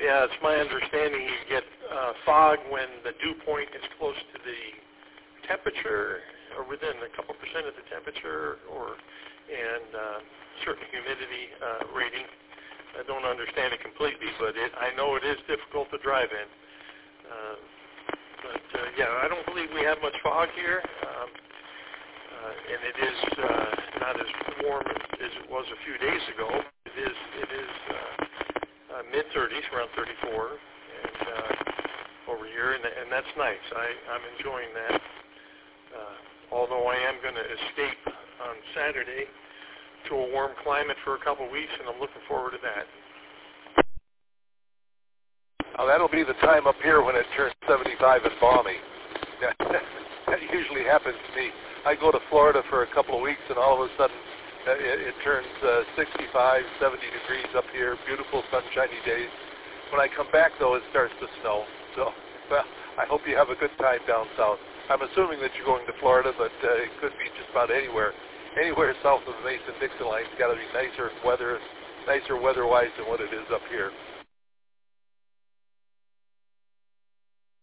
Yeah, it's my understanding you get fog when the dew point is close to the temperature or within a couple percent of the temperature and certain humidity rating. I don't understand it completely, but I know it is difficult to drive in. Yeah, I don't believe we have much fog here, and it is not as warm as it was a few days ago. It is mid-30s, around 34, and over here, and that's nice. I'm enjoying that. Although I am going to escape on Saturday to a warm climate for a couple weeks, and I'm looking forward to that. Now, that'll be the time up here when it turns 75 and balmy. That usually happens to me. I go to Florida for a couple of weeks, and all of a sudden it turns 65, 70 degrees up here, beautiful sunshiny days. When I come back, though, it starts to snow. So, well, I hope you have a good time down south. I'm assuming that you're going to Florida, but it could be just about anywhere. Anywhere south of the Mason-Dixon line has got to be nicer weather-wise than what it is up here.